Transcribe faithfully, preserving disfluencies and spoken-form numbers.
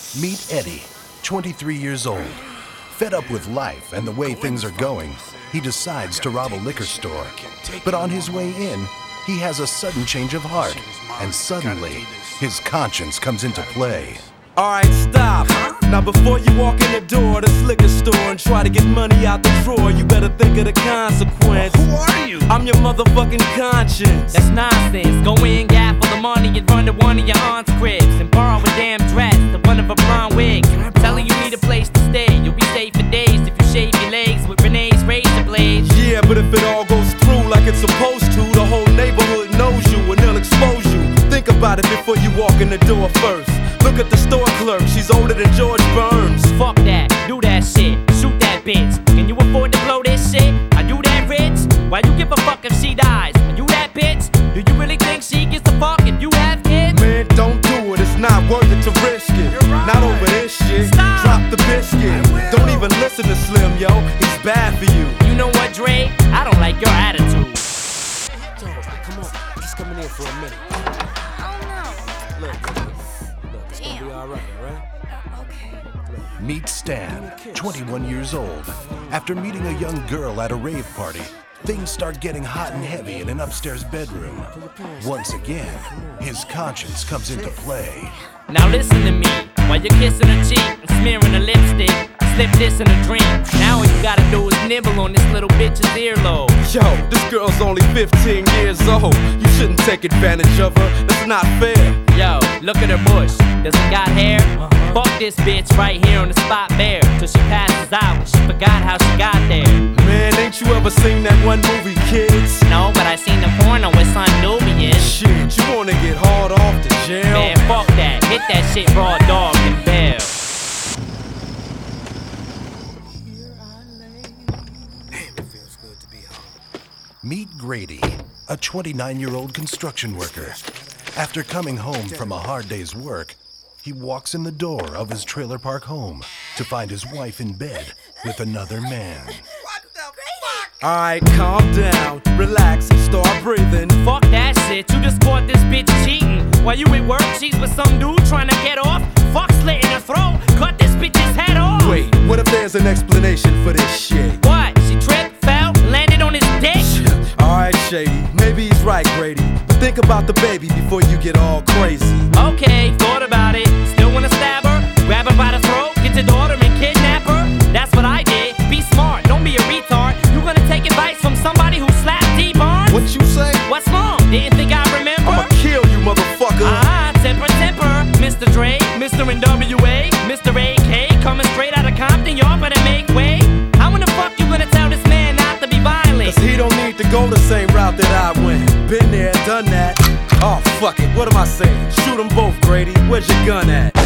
Meet Eddie, twenty-three years old. Fed up with life and the way things are going, he decides to rob a liquor store. But on his way in, he has a sudden change of heart, and suddenly, his conscience comes into play. Alright, stop. Now before you walk in the door of this liquor store and try to get money out the drawer, you better think of the consequence. Who are you? I'm your motherfucking conscience. That's nonsense. Go in, gap for the money and run to one of your aunt's cribs and borrow a damn dress, the one of a blonde wig. Telling you need a place to stay. You'll be safe for days if you shave your legs with Renee's razor blades. Yeah, but if it all goes through like it's supposed to, the whole neighborhood knows you and they'll expose you. Think about it before you walk in the door first. Look at the store clerk, she's older than George Burns. Fuck that, do that shit, shoot that bitch. Can you afford to blow this shit? Are you that rich? Why you give a fuck if she dies? Are you that bitch? Do you really think she gives a fuck if you have kids? Man, don't do it, it's not worth it to risk it. Right. Not over this shit. Stop. Drop the biscuit. Don't even listen to Slim, yo, he's bad for you. You know what, Dre? I don't like your attitude. Come on, just come in here for a minute. Look, look, it's gonna be alright, alright? Meet Stan, twenty-one years old. After meeting a young girl at a rave party, things start getting hot and heavy in an upstairs bedroom. Once again, his conscience comes into play. Now listen to me, while you're kissing her cheek and smearing her lipstick, slip this in a dream. Now all you gotta do is nibble on this little bitch's earlobe. Yo, this girl's only fifteen years old. You shouldn't take advantage of her, that's not fair. Yo, look at her bush, does it got hair? Uh-huh. Fuck this bitch right here on the spot bare, till she passes out, she forgot how she got there. Man, ain't you ever seen that one movie, Kids? No, but I seen the porno with Son Nubian. Shit, you wanna get hard off to jail? Man, fuck that, hit that shit raw dog and bell. Meet Grady, a twenty-nine-year-old construction worker. After coming home from a hard day's work, he walks in the door of his trailer park home to find his wife in bed with another man. What the fuck? Alright, calm down, relax, start breathing. Fuck that shit, you just caught this bitch cheating. While you at work, she's with some dude trying to get off. Fuck slit in her throat, cut this bitch's head off. Wait, what if there's an explanation for this shit? What? She tripped, fell, landed on his dick? Alright, Shady, maybe he's right, Grady. But think about the baby before you get all crazy. Okay, thought about it. Still wanna stab her? Grab her by the throat, get your daughter and kidnap her? That's what I did. Be smart, don't be a retard. You gonna take advice from somebody who slapped T-Barnes? What you say? What's wrong? Didn't think I remember? I'ma kill you, motherfucker. Ah, temper, temper. Mister Dre, Mister N W A, Mister A K, coming straight out of Compton, y'all better make way. How in the fuck you gonna tell this man not to be violent? Cause he don't need to go the same route that I went. Been there, done that. Oh, fuck it, what am I saying? Shoot them both, Grady. Where's your gun at?